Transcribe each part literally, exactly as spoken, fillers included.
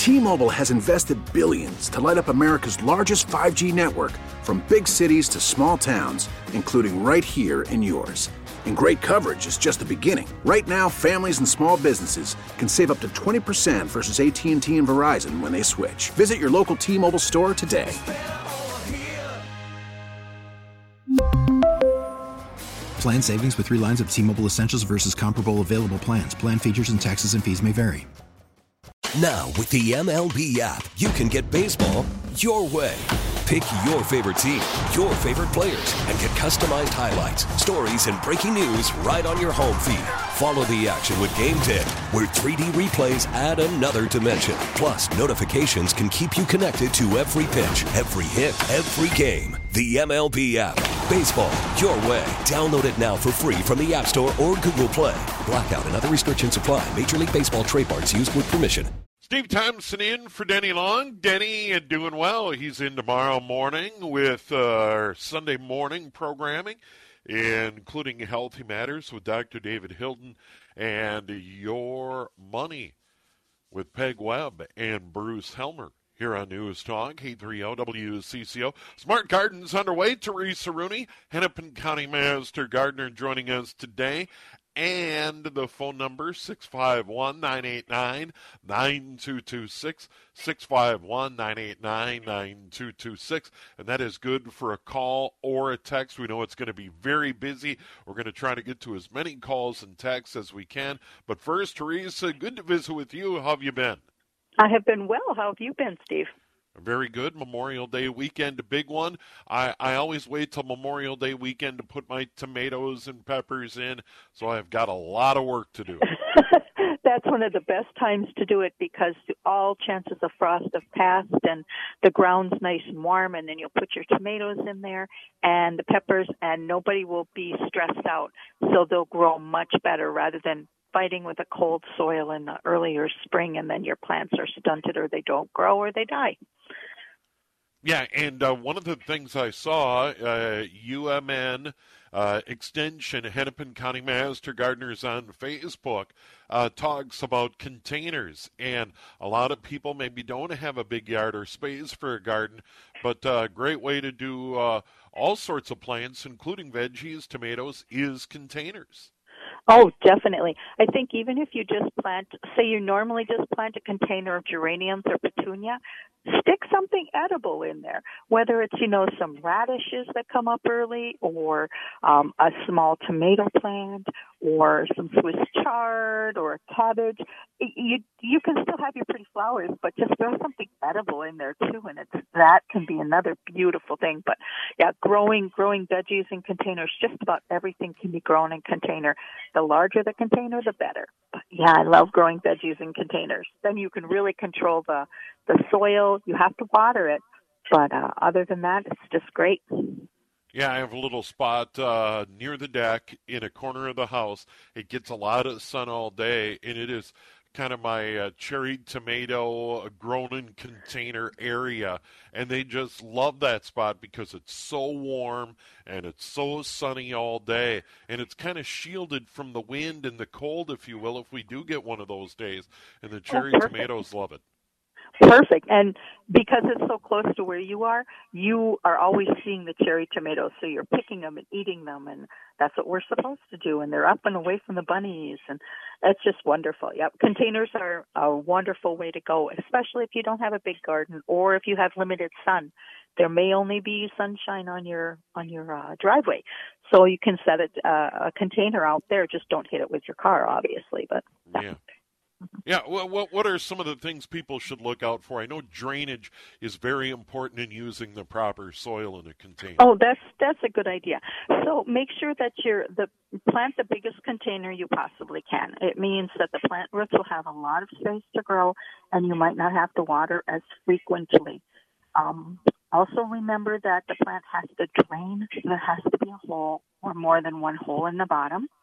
T-Mobile has invested billions to light up America's largest five G network, from big cities to small towns, including right here in yours. And great coverage is just the beginning. Right now, families and small businesses can save up to twenty percent versus A T and T and Verizon when they switch. Visit your local T-Mobile store today. Plan savings with three lines of T-Mobile Essentials versus comparable available plans. Plan features and taxes and fees may vary. Now, with the M L B app, you can get baseball your way. Pick your favorite team, your favorite players, and get customized highlights, stories, and breaking news right on your home feed. Follow the action with Game Day, where three D replays add another dimension. Plus, notifications can keep you connected to every pitch, every hit, every game. The M L B app. Baseball your way. Download it now for free from the App Store or Google Play. Blackout and other restrictions apply. Major League Baseball trademarks used with permission. Steve Thompson in for Denny Long. Denny uh, doing well. He's in tomorrow morning with uh, our Sunday morning programming, including Healthy Matters with Doctor David Hilton and Your Money with Peg Webb and Bruce Helmer here on News Talk, eight thirty W C C O. Smart Gardens underway. Teresa Rooney, Hennepin County Master Gardener, joining us today. And the phone number, six five one, nine eight nine, nine two two six, six five one, nine eight nine, nine two two six. And that is good for a call or a text. We know it's going to be very busy. We're going to try to get to as many calls and texts as we can. But first, Teresa, good to visit with you. How have you been? I have been well. How have you been, Steve? Very good. Memorial Day weekend, a big one. I, I always wait till Memorial Day weekend to put my tomatoes and peppers in, so I've got a lot of work to do. That's one of the best times to do it because all chances of frost have passed and the ground's nice and warm, and then you'll put your tomatoes in there and the peppers, and nobody will be stressed out, so they'll grow much better rather than fighting with a cold soil in the earlier spring, and then your plants are stunted or they don't grow or they die. Yeah, and uh, one of the things I saw, uh, U M N uh, Extension, Hennepin County Master Gardeners on Facebook, uh, talks about containers. And a lot of people maybe don't have a big yard or space for a garden, but a uh, great way to do uh, all sorts of plants, including veggies, tomatoes, is containers. Oh, definitely. I think even if you just plant, say you normally just plant a container of geraniums or petunia, stick something edible in there, whether it's, you know, some radishes that come up early or um, a small tomato plant or some Swiss chard or a cabbage. You you can still have your pretty flowers, but just throw something edible in there too, and it's that can be another beautiful thing. But yeah, growing growing veggies in containers, just about everything can be grown in container. The larger the container, the better. But yeah, I love growing veggies in containers. Then you can really control the the soil. You have to water it, but uh, other than that, it's just great. Yeah, I have a little spot uh, near the deck in a corner of the house. It gets a lot of sun all day, and it is kind of my uh, cherry tomato grown in container area, and they just love that spot because it's so warm and it's so sunny all day, and it's kind of shielded from the wind and the cold, if you will, if we do get one of those days, and the cherry oh, tomatoes love it. Perfect. And because it's so close to where you are, you are always seeing the cherry tomatoes, so you're picking them and eating them, and that's what we're supposed to do, and they're up and away from the bunnies, and that's just wonderful. Yep, containers are a wonderful way to go, especially if you don't have a big garden or if you have limited sun. There may only be sunshine on your on your uh, driveway, so you can set it, uh, a container out there. Just don't hit it with your car, obviously, but yeah. yeah. Yeah, well, what what are some of the things people should look out for? I know drainage is very important in using the proper soil in a container. Oh, that's that's a good idea. So make sure that you're the plant the biggest container you possibly can. It means that the plant roots will have a lot of space to grow, and you might not have to water as frequently. Um, also remember that the plant has to drain. There has to be a hole or more than one hole in the bottom.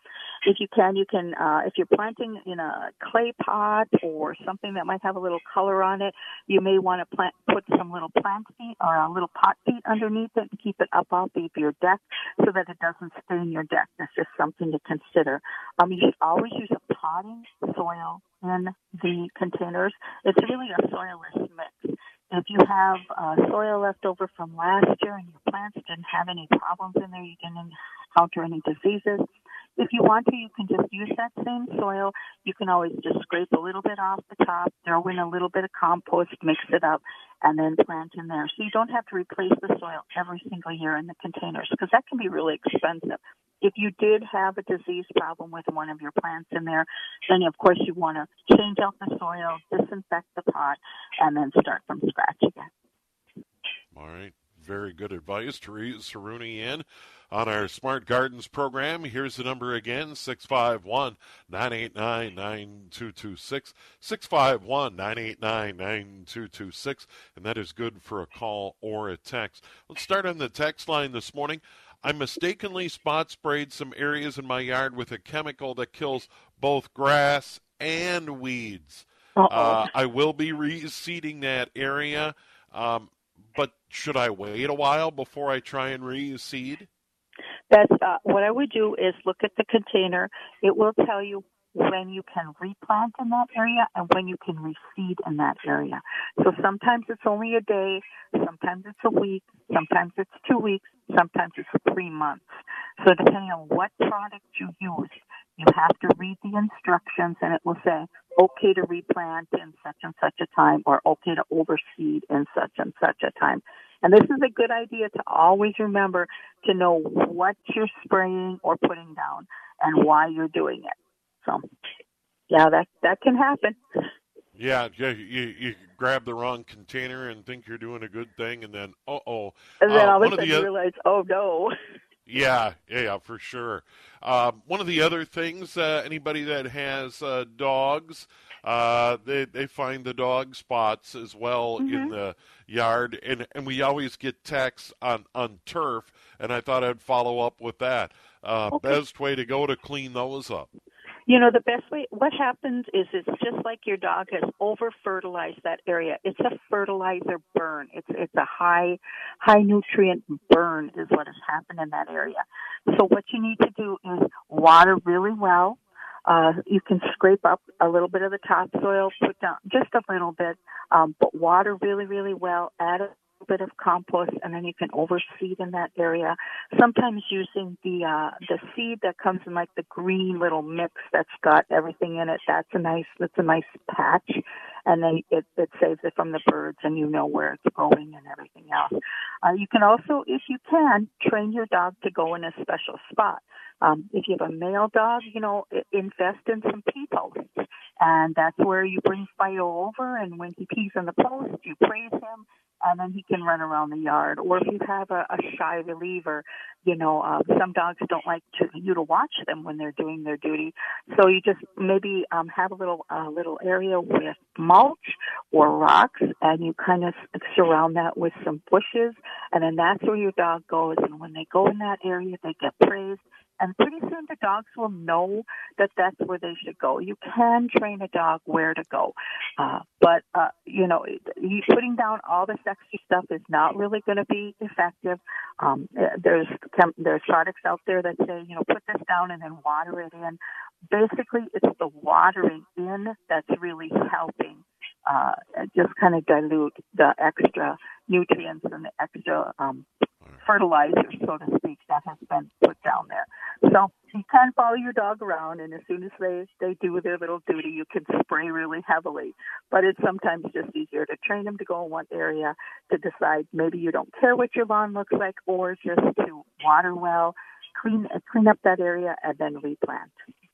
if you can, you can, uh, if you're planting in a clay pot or something that might have a little color on it, you may want to plant, put some little plant feet or a little pot feet underneath it and keep it up off of your deck so that it doesn't stain your deck. That's just something to consider. Um, you should always use a potting soil in the containers. It's really a soilless mix. If you have uh, soil left over from last year and your plants didn't have any problems in there, you didn't encounter any diseases, if you want to, you can just use that same soil. You can always just scrape a little bit off the top, throw in a little bit of compost, mix it up, and then plant in there. So you don't have to replace the soil every single year in the containers because that can be really expensive. If you did have a disease problem with one of your plants in there, then of course you want to change out the soil, disinfect the pot, and then start from scratch again. All right. Very good advice. Teresa Rooney in on our Smart Gardens program. Here's the number again, six five one, nine eight nine, nine two two six, six five one, nine eight nine, nine two two six, and that is good for a call or a text. Let's start on the text line this morning. I mistakenly spot sprayed some areas in my yard with a chemical that kills both grass and weeds. Uh, I will be reseeding that area, um, but should I wait a while before I try and reseed? That's uh, what I would do is look at the container. It will tell you when you can replant in that area and when you can reseed in that area. So sometimes it's only a day, sometimes it's a week, sometimes it's two weeks, sometimes it's three months. So depending on what product you use, you have to read the instructions and it will say, okay to replant in such and such a time or okay to overseed in such and such a time. And this is a good idea to always remember to know what you're spraying or putting down and why you're doing it. So, yeah, that that can happen. Yeah, you, you, you grab the wrong container and think you're doing a good thing, and then, uh-oh. And then uh, all of a sudden you realize, oh, no. Yeah, yeah, for sure. Um, one of the other things, uh, anybody that has uh, dogs, uh, they they find the dog spots as well mm-hmm. in the yard, and, and we always get texts on, on turf, and I thought I'd follow up with that. Uh, okay. Best way to go to clean those up. You know, the best way, what happens is it's just like your dog has over-fertilized that area. It's a fertilizer burn. It's it's a high, high nutrient burn is what has happened in that area. So what you need to do is water really well. Uh, you can scrape up a little bit of the topsoil, put down just a little bit, um, but water really, really well, add a bit of compost, and then you can overseed in that area. Sometimes using the uh, the seed that comes in like the green little mix that's got everything in it. That's a nice that's a nice patch, and then it, it saves it from the birds, and you know where it's going and everything else. Uh, you can also, if you can, train your dog to go in a special spot. Um, if you have a male dog, you know, invest in some pee posts, and that's where you bring Fido over, and when he pees in the post, you praise him, and then he can run around the yard. Or if you have a, a shy reliever, you know, uh, some dogs don't like to, you to watch them when they're doing their duty. So you just maybe um, have a little uh, little area with mulch or rocks, and you kind of surround that with some bushes, and then that's where your dog goes. And when they go in that area, they get praised. And pretty soon the dogs will know that that's where they should go. You can train a dog where to go. Uh, but, uh, you know, you putting down all this extra stuff is not really going to be effective. Um, there's there's products out there that say, you know, put this down and then water it in. Basically, it's the watering in that's really helping uh, just kind of dilute the extra nutrients and the extra um, fertilizer, so to speak, that has been put down there. So you can follow your dog around, and as soon as they, they do their little duty, you can spray really heavily. But it's sometimes just easier to train them to go in one area, to decide maybe you don't care what your lawn looks like, or just to water well, clean clean up that area, and then replant.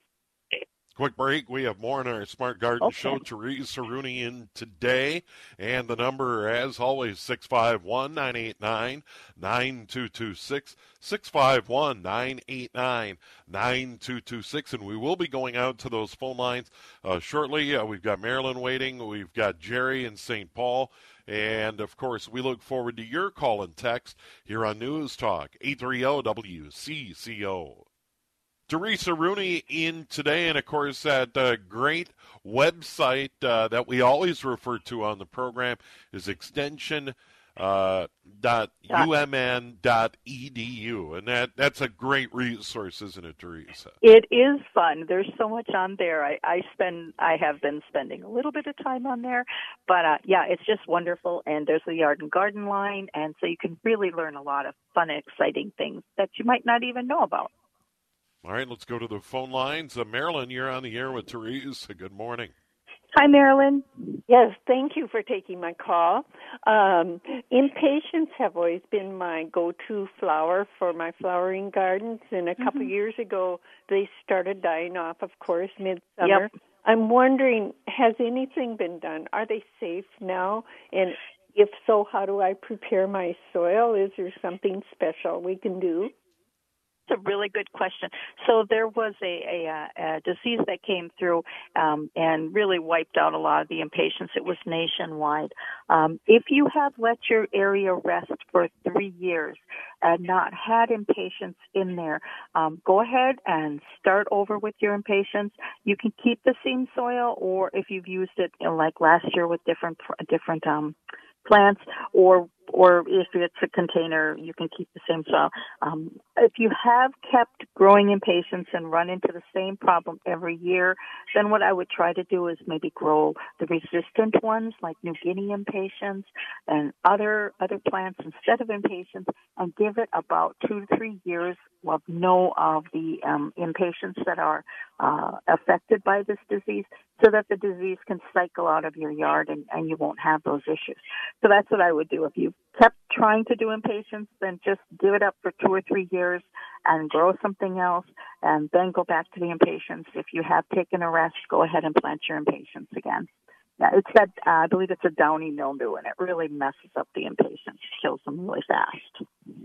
Quick break. We have more on our Smart Garden okay. Show. Teresa Rooney in today. And the number, as always, six five one, nine eight nine, nine two two six, six five one, nine eight nine, nine two two six. And we will be going out to those phone lines uh, shortly. Uh, we've got Marilyn waiting. We've got Jerry in Saint Paul. And, of course, we look forward to your call and text here on News Talk, eight thirty W C C O. Teresa Rooney in today, and of course that uh, great website uh, that we always refer to on the program is extension uh, dot u m n dot e d u, and that that's a great resource, isn't it, Teresa? It is fun. There's so much on there. I, I spend, I have been spending a little bit of time on there, but uh, yeah, it's just wonderful. And there's the Yard and Garden line, and so you can really learn a lot of fun and exciting things that you might not even know about. All right, let's go to the phone lines. Uh, Marilyn, you're on the air with Teresa. Good morning. Hi, Marilyn. Yes, thank you for taking my call. Um, impatiens have always been my go-to flower for my flowering gardens, and a couple mm-hmm. years ago they started dying off, of course, midsummer. Yep. I'm wondering, has anything been done? Are they safe now? And if so, how do I prepare my soil? Is there something special we can do? That's a really good question. So there was a, a, a disease that came through um, and really wiped out a lot of the impatiens. It was nationwide. Um, if you have let your area rest for three years and not had impatiens in there, um, go ahead and start over with your impatiens. You can keep the seam soil, or if you've used it you know, like last year with different different um, plants, or or if it's a container, you can keep the same soil. Um, if you have kept growing impatiens and run into the same problem every year, then what I would try to do is maybe grow the resistant ones like New Guinea impatiens and other other plants instead of impatiens, and give it about two to three years of no of the um, impatiens that are uh, affected by this disease, so that the disease can cycle out of your yard and, and you won't have those issues. So that's what I would do. If you kept trying to do impatiens, then just give it up for two or three years and grow something else, and then go back to the impatiens. If you have taken a rest, go ahead and plant your impatiens again. Yeah, it's that, uh, I believe it's a downy mildew, and it really messes up the impatiens, kills them really fast.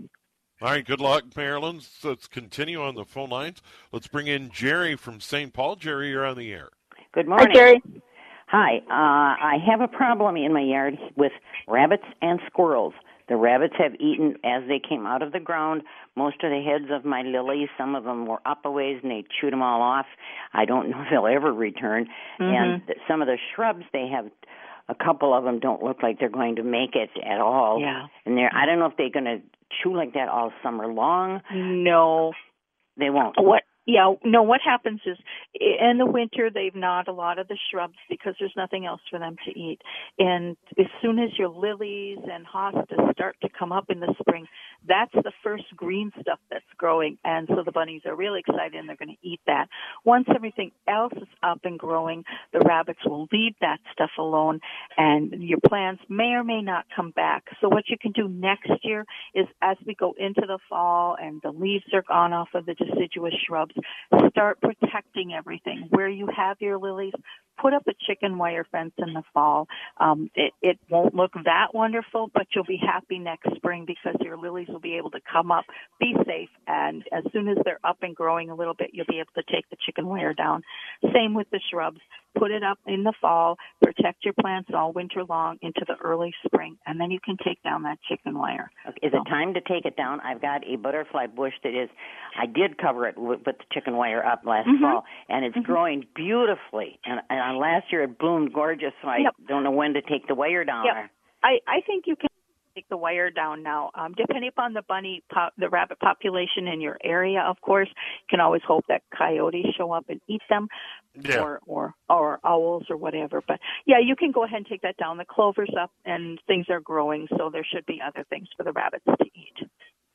All right, good luck, Marilyn. So let's continue on the phone lines. Let's bring in Jerry from Saint Paul. Jerry, you're on the air. Good morning. Hi, Jerry. Hi. Uh, I have a problem in my yard with rabbits and squirrels. The rabbits have eaten, as they came out of the ground, most of the heads of my lilies. Some of them were up a ways, and they chewed them all off. I don't know if they'll ever return. Mm-hmm. And some of the shrubs, they have, a couple of them don't look like they're going to make it at all. Yeah. And they're, I don't know if they're going to chew like that all summer long. No. They won't. What? Yeah, no, what happens is in the winter they've gnawed a lot of the shrubs because there's nothing else for them to eat. And as soon as your lilies and hostas start to come up in the spring, that's the first green stuff that's growing. And so the bunnies are really excited and they're going to eat that. Once everything else is up and growing, the rabbits will leave that stuff alone, and your plants may or may not come back. So what you can do next year is, as we go into the fall and the leaves are gone off of the deciduous shrubs, start protecting everything. Where you have your lilies, put up a chicken wire fence in the fall. Um, it, it won't look that wonderful, but you'll be happy next spring because your lilies will be able to come up, be safe, and as soon as they're up and growing a little bit, you'll be able to take the chicken wire down. Same with the shrubs. Put it up in the fall, protect your plants all winter long into the early spring, and then you can take down that chicken wire. Okay. Is so. it time to take it down? I've got a butterfly bush that is, I did cover it with, with the chicken wire up last mm-hmm. fall, and it's mm-hmm. growing beautifully. And, and last year it bloomed gorgeous, so I yep. don't know when to take the wire down. Yep. I, I think you can take the wire down now. Um, depending upon the bunny, po- the rabbit population in your area, of course, you can always hope that coyotes show up and eat them, yeah. or, or or owls or whatever. But yeah, you can go ahead and take that down. The clover's up and things are growing, so there should be other things for the rabbits to eat.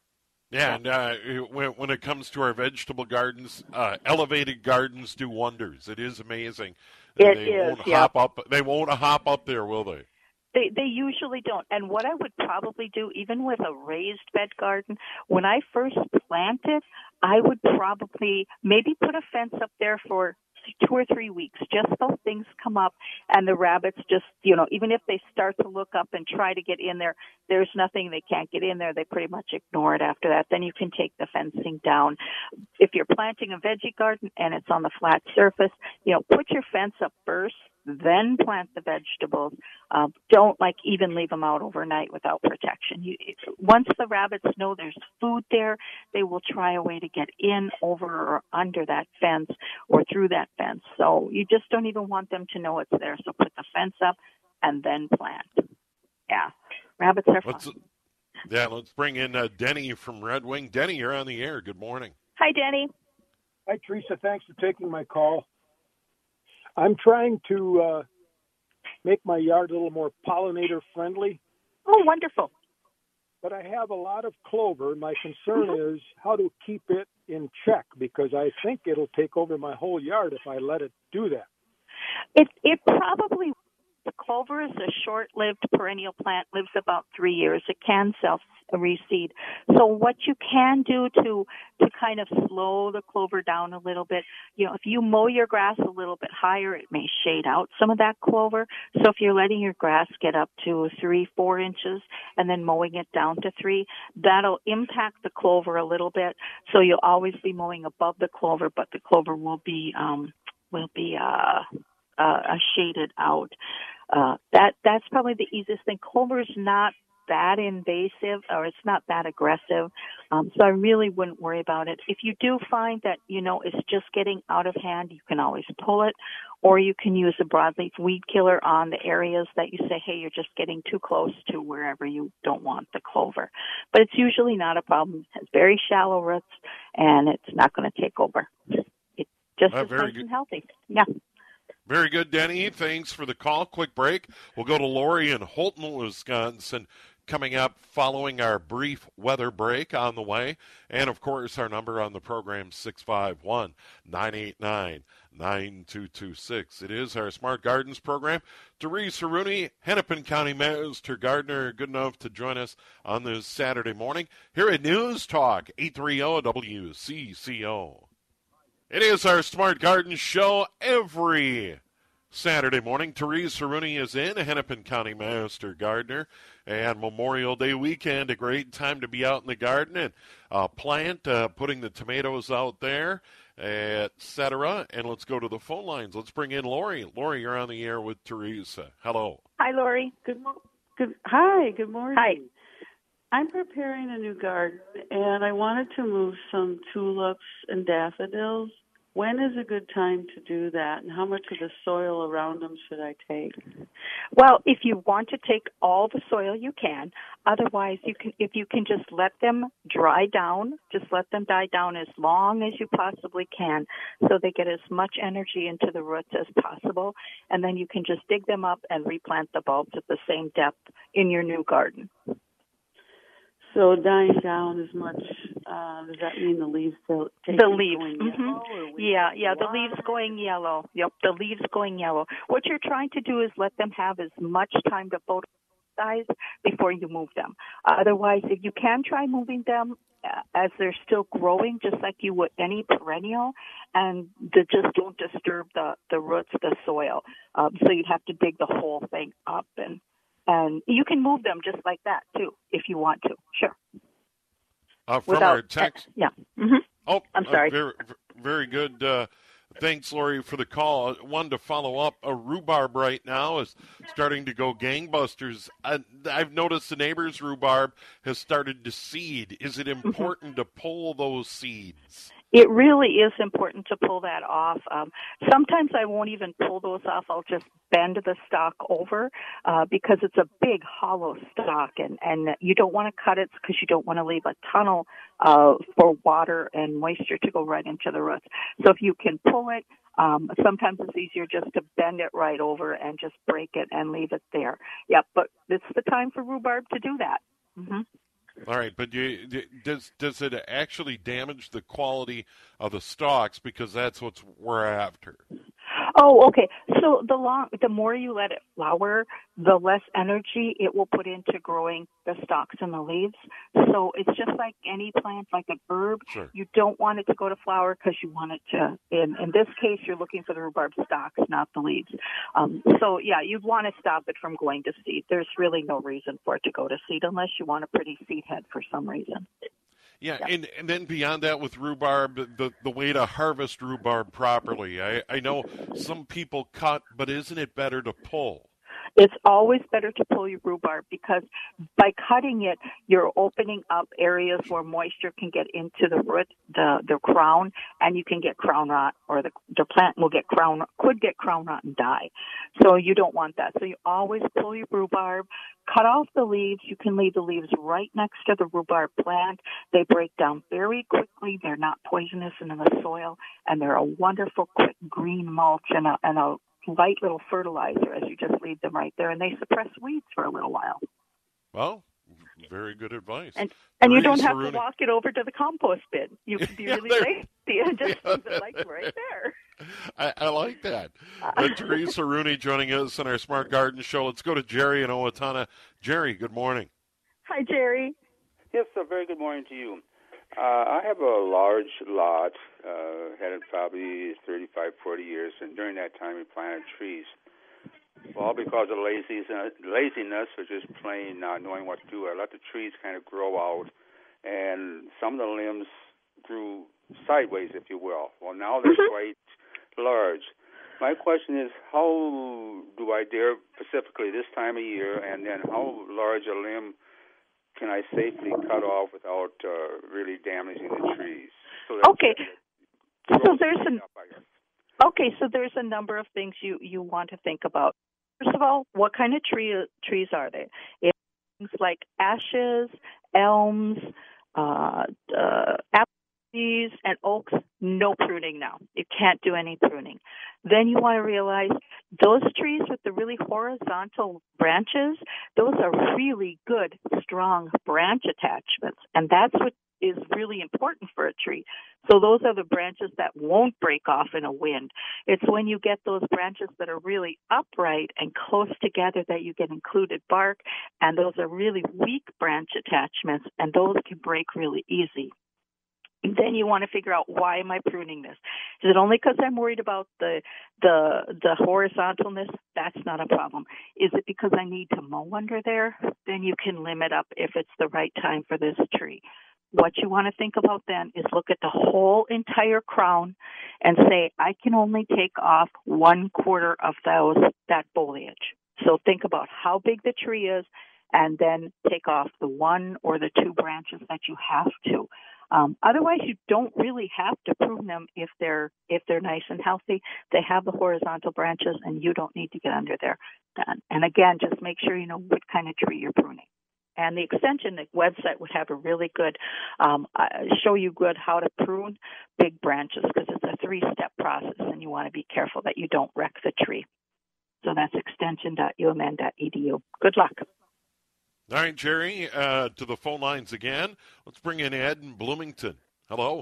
Yeah, and uh, when, when it comes to our vegetable gardens, uh, elevated gardens do wonders. It is amazing. It they is, won't yeah. hop up. They won't hop up there, will they? They they usually don't. And what I would probably do, even with a raised bed garden, when I first planted, I would probably maybe put a fence up there for two or three weeks, just so things come up and the rabbits just, you know, even if they start to look up and try to get in there, there's nothing, they can't get in there. They pretty much ignore it after that. Then you can take the fencing down. If you're planting a veggie garden and it's on the flat surface, you know, put your fence up first, then plant the vegetables. Uh, don't like even leave them out overnight without protection. You, once the rabbits know there's food there, they will try a way to get in, over, or under that fence or through that fence. So you just don't even want them to know it's there. So put the fence up and then plant. Yeah, rabbits are fun. Let's, yeah, let's bring in uh, Denny from Red Wing. Denny, you're on the air. Good morning. Hi, Denny. Hi, Teresa. Thanks for taking my call. I'm trying to uh, make my yard a little more pollinator friendly. Oh, wonderful. But I have a lot of clover. My concern mm-hmm. is how to keep it in check, because I think it'll take over my whole yard if I let it do that. It it probably The clover is a short-lived perennial plant, lives about three years. It can self-reseed. So what you can do to to kind of slow the clover down a little bit, you know, if you mow your grass a little bit higher, it may shade out some of that clover. So if you're letting your grass get up to three, four inches and then mowing it down to three, that'll impact the clover a little bit. So you'll always be mowing above the clover, but the clover will be um, will be uh, uh, shaded out. Uh, that, that's probably the easiest thing. Clover's not that invasive, or it's not that aggressive. Um, so I really wouldn't worry about it. If you do find that, you know, it's just getting out of hand, you can always pull it, or you can use a broadleaf weed killer on the areas that you say, hey, you're just getting too close to wherever you don't want the clover. But it's usually not a problem. It has very shallow roots, and it's not going to take over. It's just uh, as very nice good. and healthy. Yeah. Very good, Denny. Thanks for the call. Quick break. We'll go to Lori in Holton, Wisconsin, coming up following our brief weather break on the way. And, of course, our number on the program, six five one, nine eight nine, nine two two six. It is our Smart Gardens program. Teresa Rooney, Hennepin County Master Gardener, good enough to join us on this Saturday morning here at News Talk, eight thirty W C C O. It is our Smart Gardens show every Saturday morning. Teresa Rooney is in, a Hennepin County Master Gardener, and Memorial Day weekend, a great time to be out in the garden and uh, plant, uh, putting the tomatoes out there, et cetera. And let's go to the phone lines. Let's bring in Lori. Lori, you're on the air with Teresa. Hello. Hi, Lori. Good morning. Good. Hi. Good morning. Hi. I'm preparing a new garden, and I wanted to move some tulips and daffodils. When is a good time to do that, and how much of the soil around them should I take? Well, if you want to take all the soil, you can. Otherwise, you can. If you can just let them dry down, just let them die down as long as you possibly can, so they get as much energy into the roots as possible, and then you can just dig them up and replant the bulbs at the same depth in your new garden. So dying down as much, uh, does that mean the leaves will take the leaves? Going mm-hmm. yellow, or yeah, yeah, the water? leaves going yellow. Yep, the leaves going yellow. What you're trying to do is let them have as much time to photosynthesize before you move them. Uh, otherwise, if you can try moving them uh, as they're still growing, just like you would any perennial, and the, just don't disturb the, the roots, the soil. Um, so you'd have to dig the whole thing up, and And you can move them just like that, too, if you want to. Sure. Uh, from Without, our text. Uh, yeah. Mm-hmm. Oh, I'm sorry. Uh, very, very good. Uh, thanks, Lori, for the call. I wanted to follow up. A rhubarb right now is starting to go gangbusters. I, I've noticed the neighbor's rhubarb has started to seed. Is it important mm-hmm. to pull those seeds? It really is important to pull that off. Um, sometimes I won't even pull those off. I'll just bend the stalk over uh, because it's a big hollow stalk, and, and you don't want to cut it because you don't want to leave a tunnel uh, for water and moisture to go right into the roots. So if you can pull it, um, sometimes it's easier just to bend it right over and just break it and leave it there. Yeah, but it's the time for rhubarb to do that. Mm-hmm. All right, but you, does does it actually damage the quality of the stalks, because that's what we're after? Oh, okay. So the long, the more you let it flower, the less energy it will put into growing the stalks and the leaves. So it's just like any plant, like an herb. Sure. You don't want it to go to flower because you want it to, in, in this case, you're looking for the rhubarb stalks, not the leaves. Um, so, yeah, you'd want to stop it from going to seed. There's really no reason for it to go to seed unless you want a pretty seed head for some reason. Yeah, yeah. and, and then beyond that with rhubarb, the, the way to harvest rhubarb properly. I, I know some people cut, but isn't it better to pull? It's always better to pull your rhubarb because by cutting it, you're opening up areas where moisture can get into the root, the, the crown, and you can get crown rot, or the, the plant will get crown, could get crown rot and die. So you don't want that. So you always pull your rhubarb, cut off the leaves. You can leave the leaves right next to the rhubarb plant. They break down very quickly. They're not poisonous in the soil, and they're a wonderful quick green mulch and a, and a light little fertilizer as you just leave them right there, and they suppress weeds for a little while. Well, very good advice. And and you don't have Rooney. to walk it over to the compost bin. You can be Yeah, really there- lazy and just Yeah, leave it like right there. I, I like that. Uh, Teresa Rooney joining us on our Smart Garden Show. Let's go to Jerry in Owatonna. Jerry, good morning. Hi, Jerry. Yes, a very good morning to you. Uh, I have a large lot, uh, had it probably thirty-five, forty years, and during that time we planted trees. Well, because of laziness, laziness or just plain not knowing what to do, I let the trees kind of grow out, and some of the limbs grew sideways, if you will. Well, now they're quite large. My question is, how do I dare, specifically this time of year, and then how large a limb can I safely cut off without uh, really damaging the trees? So that, Okay. that So there's an up, I guess. okay. So there's a number of things you, you want to think about. First of all, what kind of tree trees are they? If things like ashes, elms, uh, uh, apple trees, and oaks, no pruning now. You can't do any pruning. Then you want to realize those trees with the really horizontal branches, those are really good, strong branch attachments, and that's what is really important for a tree. So those are the branches that won't break off in a wind. It's when you get those branches that are really upright and close together that you get included bark, and those are really weak branch attachments, and those can break really easy. Then you want to figure out, why am I pruning this? Is it only because I'm worried about the the the horizontalness? That's not a problem. Is it because I need to mow under there? Then you can limit up if it's the right time for this tree. What you want to think about then is look at the whole entire crown and say, I can only take off one quarter of those that foliage. So think about how big the tree is, and then take off the one or the two branches that you have to. Um, otherwise, you don't really have to prune them if they're if they're nice and healthy. They have the horizontal branches, and you don't need to get under there. And, and again, just make sure you know what kind of tree you're pruning. And the extension the website would have a really good um, uh, show you good how to prune big branches, because it's a three-step process, and you want to be careful that you don't wreck the tree. So that's extension dot u m n dot e d u. Good luck. All right, Jerry, uh, to the phone lines again. Let's bring in Ed in Bloomington. Hello.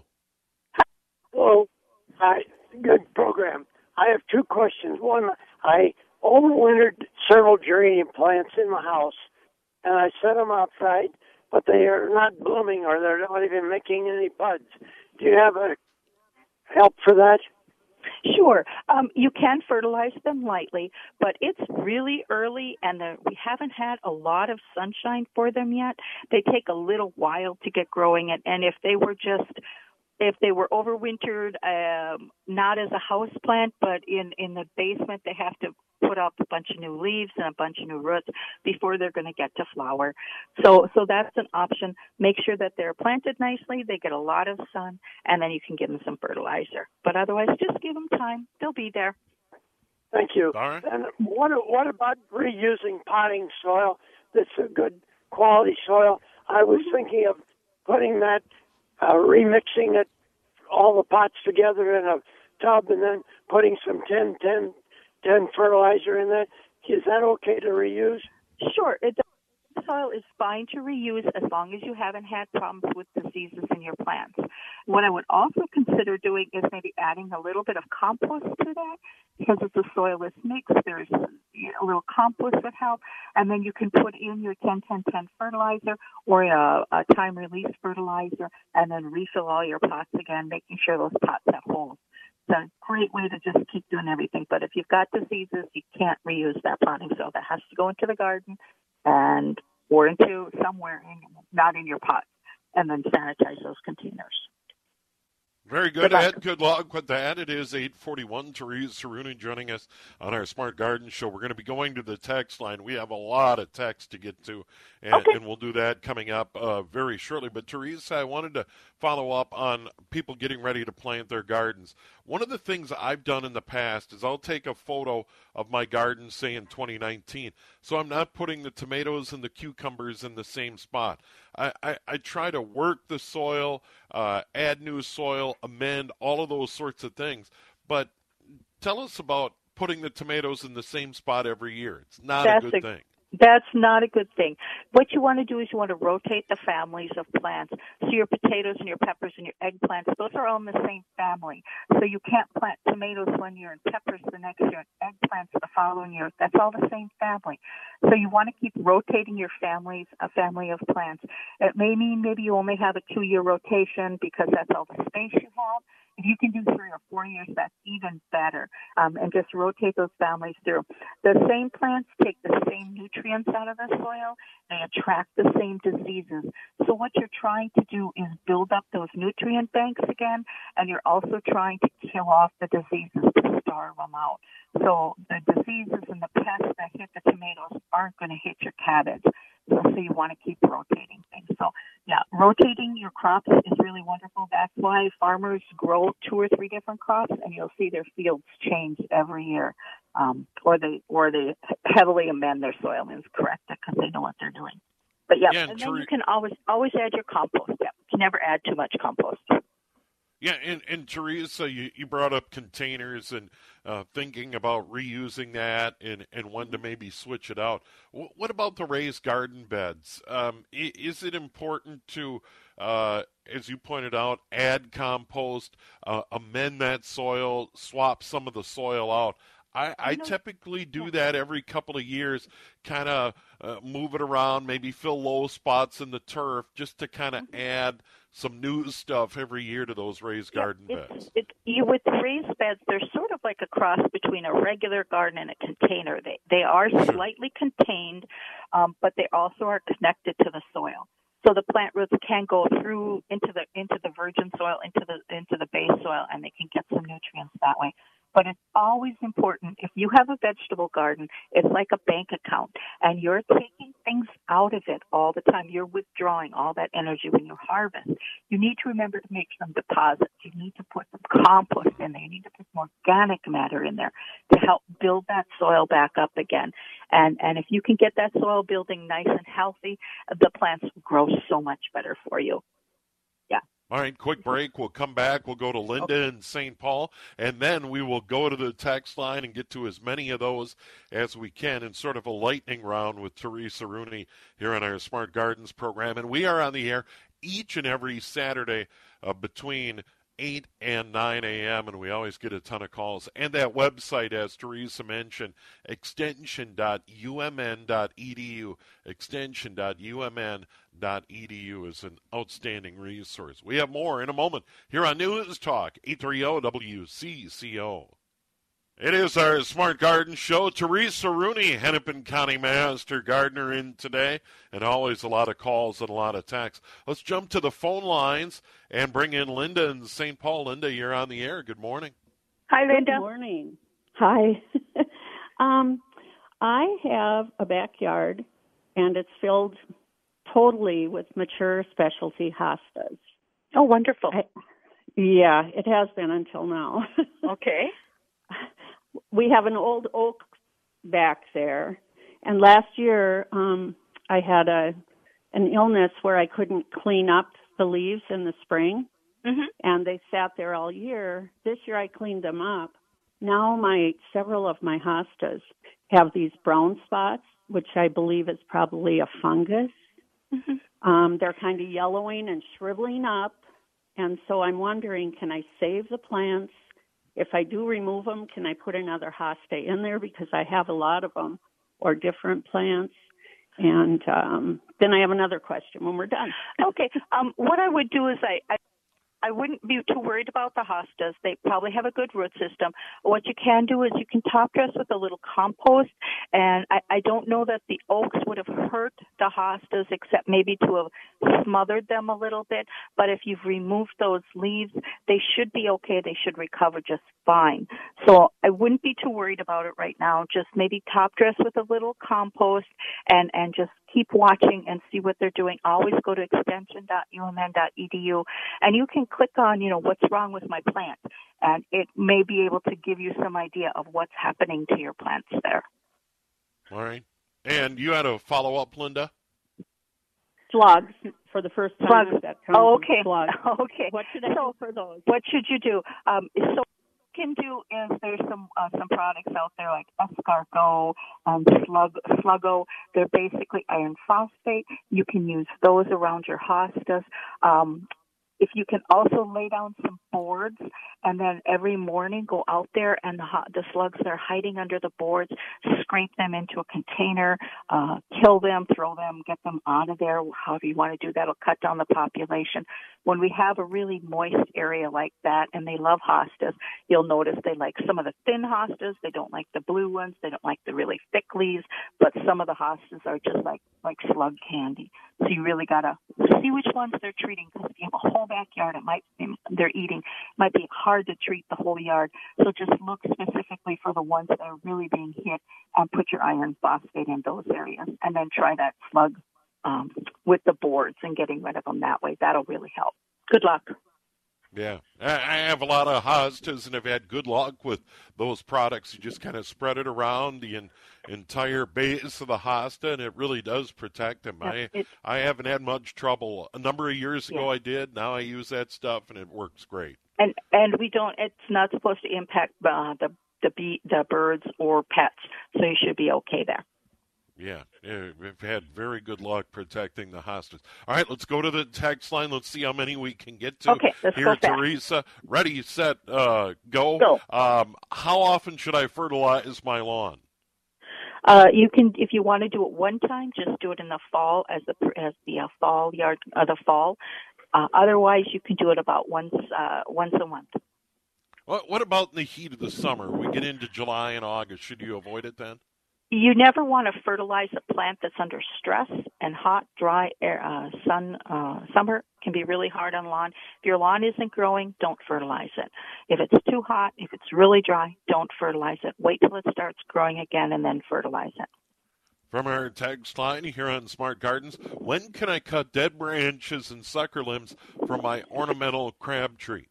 Hello. Hi. Good program. I have two questions. One, I overwintered several geranium plants in my house, and I set them outside, but they are not blooming, or they're not even making any buds. Do you have a help for that? Sure. Um, you can fertilize them lightly, but it's really early, and the, we haven't had a lot of sunshine for them yet. They take a little while to get growing, and, and if they were just if they were overwintered, um, not as a house plant, but in, in the basement, they have to put up a bunch of new leaves and a bunch of new roots before they're going to get to flower. So, so that's an option. Make sure that they're planted nicely, they get a lot of sun, and then you can give them some fertilizer. But otherwise, just give them time. They'll be there. Thank you. All right. And what, what about reusing potting soil that's a good quality soil? I was thinking of putting that, uh, remixing it, all the pots together in a tub, and then putting some ten ten ten fertilizer in there. Is that okay to reuse? Sure. It, the soil is fine to reuse as long as you haven't had problems with diseases in your plants. What I would also consider doing is maybe adding a little bit of compost to that, because it's a soilless mix. There's a little compost would help, and then you can put in your ten ten ten fertilizer or a, a time-release fertilizer, and then refill all your pots again, making sure those pots have holes. It's a great way to just keep doing everything. But if you've got diseases, you can't reuse that potting soil. That has to go into the garden and or into somewhere, in, not in your pot. and then sanitize those containers. Very good, Ed. Good luck with that. It is eight forty-one. Therese Ceruni joining us on our Smart Garden Show. We're going to be going to the text line. We have a lot of text to get to, and, okay. and we'll do that coming up uh, very shortly. But, Therese, I wanted to follow up on people getting ready to plant their gardens. One of the things I've done in the past is I'll take a photo of my garden, say, in twenty nineteen, so I'm not putting the tomatoes and the cucumbers in the same spot. I, I, I try to work the soil, uh, add new soil, amend, all of those sorts of things. But tell us about putting the tomatoes in the same spot every year. It's not That's a good a, thing. That's not a good thing. What you want to do is you want to rotate the families of plants. So your potatoes and your peppers and your eggplants, those are all in the same family. So you can't plant tomatoes one year and peppers the next year and eggplants the following year. That's all the same family. So you want to keep rotating your families, a family of plants. It may mean maybe you only have a two-year rotation because that's all the space you have. If you can do three or four years, that's even better. Um, and just rotate those families through. The same plants take the same nutrients out of the soil. They attract the same diseases. So what you're trying to do is build up those nutrient banks again, and you're also trying to kill off the diseases to starve them out. So the diseases and the pests that hit the tomatoes aren't going to hit your cabbage. So, so you want to keep rotating things. So, yeah, rotating your crops is really wonderful. That's why farmers grow two or three different crops, and you'll see their fields change every year. Um, or they or they heavily amend their soil and correct it because they know what they're doing. But, yeah, yeah and ter- then you can always always add your compost. Yeah, you can never add too much compost. Yeah, and, and Teresa, you, you brought up containers and uh, thinking about reusing that and, and when to maybe switch it out. W- what about the raised garden beds? Um, is it important to, uh, as you pointed out, add compost, uh, amend that soil, swap some of the soil out? I, I typically do that every couple of years, kind of uh, move it around, maybe fill low spots in the turf just to kind of add some new stuff every year to those raised yeah, garden beds. It, you, with raised beds, they're sort of like a cross between a regular garden and a container. They, they are slightly contained, um, but they also are connected to the soil. So the plant roots can go through into the into the virgin soil, into the into the base soil, and they can get some nutrients that way. But it's always important, if you have a vegetable garden, it's like a bank account, and you're taking things out of it all the time. You're withdrawing all that energy when you harvest. You need to remember to make some deposits. You need to put some compost in there. You need to put some organic matter in there to help build that soil back up again. And and if you can get that soil building nice and healthy, the plants will grow so much better for you. Yeah. All right, quick break. We'll come back. We'll go to Linda okay. in Saint Paul, and then we will go to the text line and get to as many of those as we can in sort of a lightning round with Therese Ceruni here on our Smart Gardens program. And we are on the air each and every Saturday uh, between eight and nine a.m., and we always get a ton of calls. And that website, as Teresa mentioned, extension dot u m n dot e d u, extension dot u m n dot e d u is an outstanding resource. We have more in a moment here on News Talk, eight thirty W C C O. It is our Smart Garden Show. Teresa Ceruni, Hennepin County Master Gardener, in today, and always a lot of calls and a lot of texts. Let's jump to the phone lines and bring in Linda in Saint Paul. Linda, you're on the air. Good morning. Hi, Linda. Good morning. Hi. um, I have a backyard, and it's filled totally with mature specialty hostas. Oh, wonderful. I, yeah, it has been until now. Okay. We have an old oak back there, and last year um, I had a an illness where I couldn't clean up the leaves in the spring, mm-hmm. and they sat there all year. This year I cleaned them up. Now my several of my hostas have these brown spots, which I believe is probably a fungus. Mm-hmm. Um, they're kind of yellowing and shriveling up, and so I'm wondering, can I save the plants? If I do remove them, can I put another hosta in there because I have a lot of them, or different plants? And um, then I have another question when we're done. Okay. Um, what I would do is I, I I wouldn't be too worried about the hostas. They probably have a good root system. What you can do is you can top dress with a little compost, and I, I don't know that the oaks would have hurt the hostas except maybe to have smothered them a little bit. But if you've removed those leaves, they should be okay. They should recover just fine. So I wouldn't be too worried about it right now. Just maybe top dress with a little compost and, and just keep watching and see what they're doing. Always go to extension dot u m n dot e d u, and you can click on, you know, what's wrong with my plant, and it may be able to give you some idea of what's happening to your plants there. All right. And you had a follow-up, Linda? Slugs for the first time. Slugs. That comes Oh, okay. Slugs. Okay. What should I so, do for those? What should you do? Um, so can do is there's some uh, some products out there like Escargot, um, Slug, Sluggo. They're basically iron phosphate. You can use those around your hostas. Um, if you can also lay down some boards and then every morning go out there and the, the slugs that are hiding under the boards, scrape them into a container, uh, kill them, throw them, get them out of there, however you want to do that. It'll cut down the population. When we have a really moist area like that and they love hostas, you'll notice they like some of the thin hostas. They don't like the blue ones. They don't like the really thick leaves, but some of the hostas are just like, like slug candy. So you really got to see which ones they're treating, because if you have a whole backyard, it might they're eating. It might be hard to treat the whole yard. So just look specifically for the ones that are really being hit and put your iron phosphate in those areas, and then try that slug um, with the boards and getting rid of them that way. That'll really help. Good luck. Yeah, I have a lot of hostas and have had good luck with those products. You just kind of spread it around the in, entire base of the hosta, and it really does protect them. I I haven't had much trouble. A number of years ago, yeah. I did. Now I use that stuff, and it works great. And and we don't. It's not supposed to impact uh, the the bee, the birds or pets, so you should be okay there. Yeah, we've had very good luck protecting the hostas. All right, let's go to the text line. Let's see how many we can get to. Okay, let's Here, go fast. Teresa, ready, set, uh, go. Go. Um, how often should I fertilize my lawn? Uh, you can, if you want to do it one time, just do it in the fall as the as the uh, fall yard, uh, the fall. Uh, otherwise, you can do it about once uh, once a month. What, what about in the heat of the summer? We get into July and August. Should you avoid it then? You never want to fertilize a plant that's under stress, and hot, dry air, uh, sun, uh, summer can be really hard on lawn. If your lawn isn't growing, don't fertilize it. If it's too hot, if it's really dry, don't fertilize it. Wait till it starts growing again and then fertilize it. From our text line here on Smart Gardens, when can I cut dead branches and sucker limbs from my ornamental crab tree?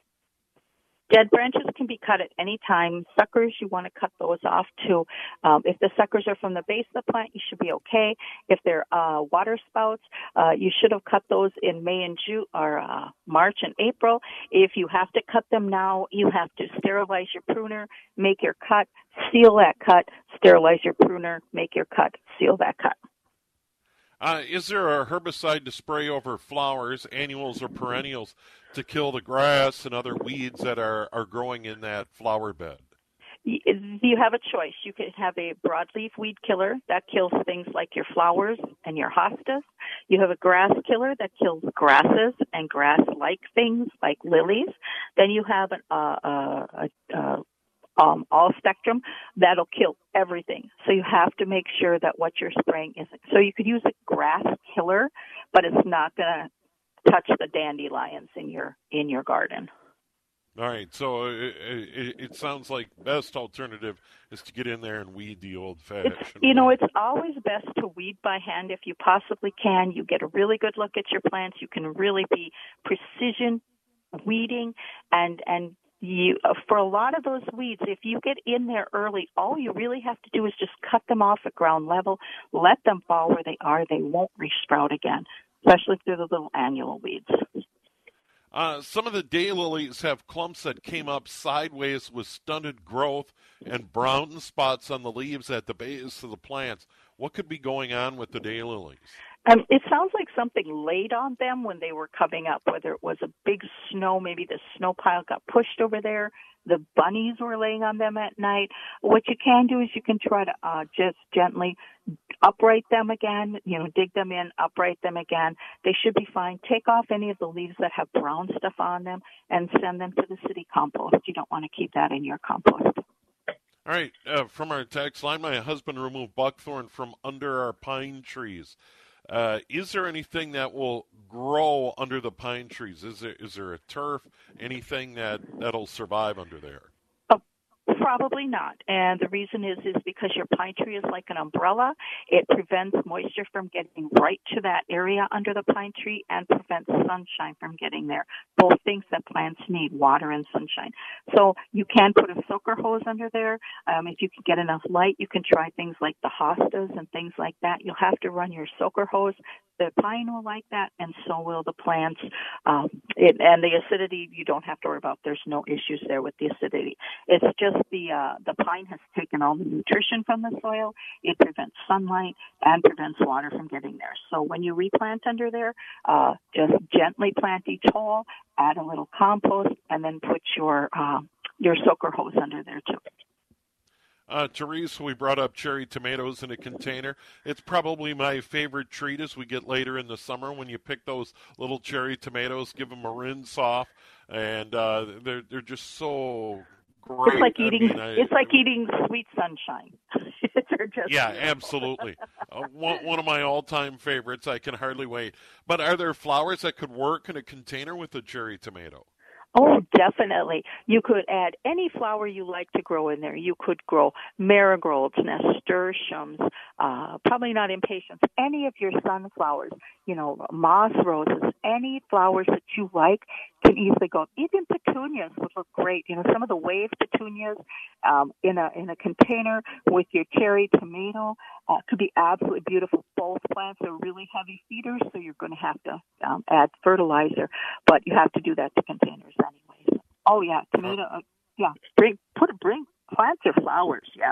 Dead branches can be cut at any time. Suckers, you want to cut those off too. Um, if the suckers are from the base of the plant, you should be okay. If they're uh, water spouts, uh, you should have cut those in May and June or uh, March and April. If you have to cut them now, you have to sterilize your pruner, make your cut, seal that cut, sterilize your pruner, make your cut, seal that cut. Uh, is there a herbicide to spray over flowers, annuals or perennials, to kill the grass and other weeds that are, are growing in that flower bed? You have a choice. You could have a broadleaf weed killer that kills things like your flowers and your hostas. You have a grass killer that kills grasses and grass-like things like lilies. Then you have an, uh, uh, uh, uh, Um, all spectrum, that'll kill everything. So you have to make sure that what you're spraying isn't. So you could use a grass killer, but it's not going to touch the dandelions in your in your garden. All right. So it, it, it sounds like best alternative is to get in there and weed the old-fashioned. You know, it's always best to weed by hand if you possibly can. You get a really good look at your plants. You can really be precision weeding and and. You, uh, for a lot of those weeds, if you get in there early, all you really have to do is just cut them off at ground level, let them fall where they are. They won't resprout again, especially if they're the little annual weeds. Uh, some of the daylilies have clumps that came up sideways with stunted growth and brown spots on the leaves at the base of the plants. What could be going on with the daylilies? Um, it sounds like something laid on them when they were coming up, whether it was a big snow, maybe the snow pile got pushed over there, the bunnies were laying on them at night. What you can do is you can try to uh, just gently upright them again, you know, dig them in, upright them again. They should be fine. Take off any of the leaves that have brown stuff on them and send them to the city compost. You don't want to keep that in your compost. All right, uh, from our text line, my husband removed buckthorn from under our pine trees. Uh, is there anything that will grow under the pine trees? Is there is there a turf, anything that, that'll survive under there? Probably not. And the reason is is because your pine tree is like an umbrella. It prevents moisture from getting right to that area under the pine tree and prevents sunshine from getting there. Both things that plants need, water and sunshine. So you can put a soaker hose under there. Um, if you can get enough light, you can try things like the hostas and things like that. You'll have to run your soaker hose. The pine will like that, and so will the plants. Um, it, and the acidity, you don't have to worry about. There's no issues there with the acidity. It's just the uh, the pine has taken all the nutrition from the soil. It prevents sunlight and prevents water from getting there. So when you replant under there, uh, just gently plant each hole, add a little compost, and then put your uh, your soaker hose under there too. Uh, Therese, we brought up cherry tomatoes in a container. It's probably my favorite treat as we get later in the summer when you pick those little cherry tomatoes, give them a rinse off, and uh, they're they're just so great. It's like eating. I mean, I, it's like eating sweet sunshine. They're just yeah, beautiful. absolutely. uh, one, one of my all-time favorites. I can hardly wait. But are there flowers that could work in a container with a cherry tomato? Oh, definitely. You could add any flower you like to grow in there. You could grow marigolds, nasturtiums, uh, probably not impatiens, any of your sunflowers, you know, moss roses, any flowers that you like can easily go. Even petunias would look great. You know, some of the wave petunias um, in a in a container with your cherry tomato uh, could be absolutely beautiful. Both plants are really heavy feeders, so you're going to have to um, add fertilizer, but you have to do that to containers anyways. Oh yeah, tomato. Uh, yeah, bring put bring plants or flowers. Yes.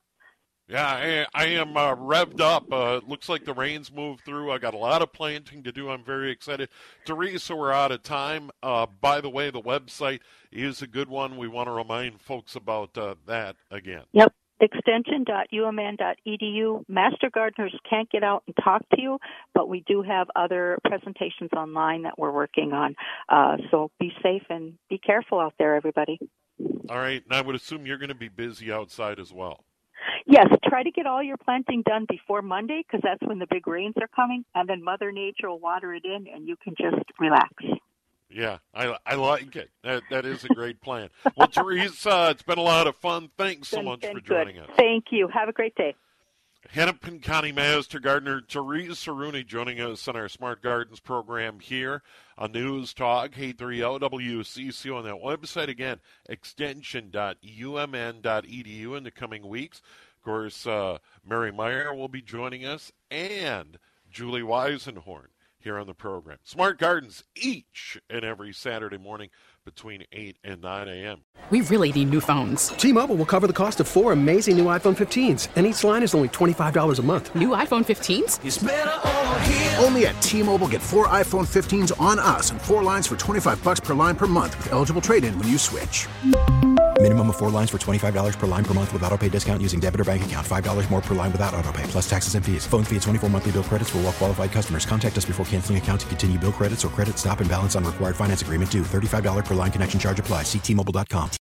Yeah, I, I am uh, revved up. Uh, it looks like the rain's moved through. I got a lot of planting to do. I'm very excited. Teresa, we're out of time. Uh, by the way, the website is a good one. We want to remind folks about uh, that again. Yep. extension dot u m n dot e d u. Master gardeners can't get out and talk to you, but we do have other presentations online that we're working on. Uh, so be safe and be careful out there, everybody. All right. And I would assume you're going to be busy outside as well. Yes, try to get all your planting done before Monday because that's when the big rains are coming, and then Mother Nature will water it in, and you can just relax. Yeah, I, I like it. That, that is a great plan. Well, Teresa, it's been a lot of fun. Thanks so been, much been for joining good. us. Thank you. Have a great day. Hennepin County Master Gardener Teresa Rooney joining us on our Smart Gardens program here on News Talk, eight thirty L W C C on that website. Again, extension dot u m n dot e d u in the coming weeks. Of course, uh, Mary Meyer will be joining us and Julie Weisenhorn here on the program. Smart Gardens each and every Saturday morning between eight and nine a.m. We really need new phones. T-Mobile will cover the cost of four amazing new iPhone fifteens, and each line is only twenty-five dollars a month. New iPhone fifteens? It's better over here. Only at T-Mobile, get four iPhone fifteens on us and four lines for twenty-five bucks per line per month with eligible trade-in when you switch. Minimum of four lines for twenty-five dollars per line per month with autopay discount using debit or bank account. five dollars more per line without autopay, plus taxes and fees. Phone fee at twenty-four monthly bill credits for well-qualified customers. Contact us before canceling account to continue bill credits or credit stop and balance on required finance agreement due. thirty-five dollars per line connection charge applies. See T Mobile dot com.